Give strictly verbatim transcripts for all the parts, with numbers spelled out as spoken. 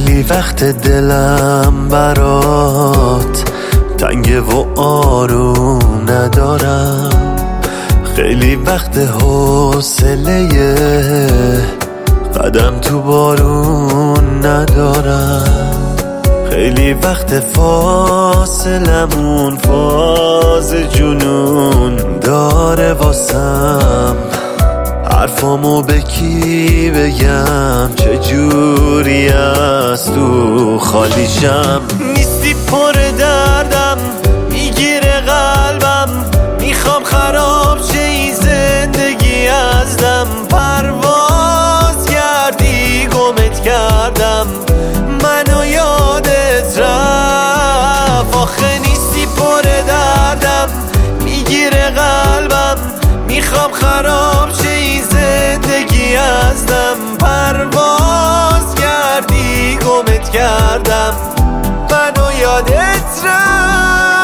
خیلی وقت دلم برات تنگه و آروم ندارم، خیلی وقت حوصله قدم تو بارون ندارم، خیلی وقت فاصلمون فاز جنون داره واسم، حرفامو به کی بگم چجوری از تو خالیشم. نیستی پر دردم میگیره قلبم، میخوام خراب شه این زندگی ازدم، پرواز کردی گمت کردم منو یادت رفت، آخه نیستی پر دردم میگیره قلبم، میخوام خراب شه این زندگی ازدم، پرواز کردی گمت کردم منو یادت رفت.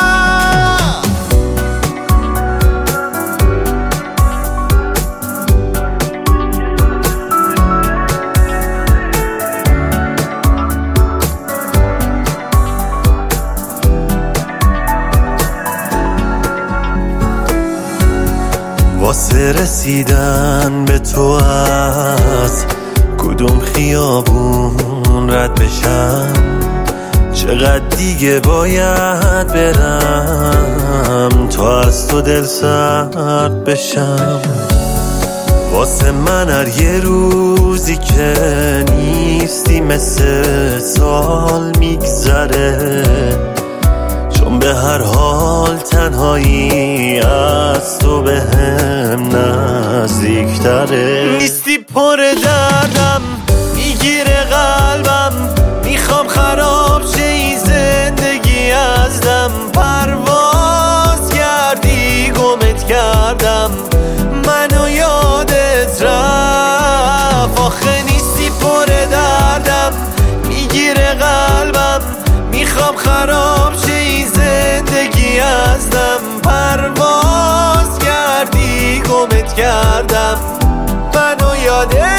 واسه رسیدن به تو از کدوم خیابون رد بشم، چقدر دیگه باید برم تا از تو دل سرد بشم، واسه من هر یه روزی که نیستی مثل سال میگذره، چون به هر حال تنهایی از تو به هم نزدیکتره. نیستی پر دردم میگیره قلبم، میخوام خراب شه این زندگی ازدم، پرواز کردی گمت کردم منو یادت رفت، آخه نیستی پر دردم میگیره قلبم، میخوام خراب شه این زندگی ازدم، پرواز کردی گمت کردم منو یادت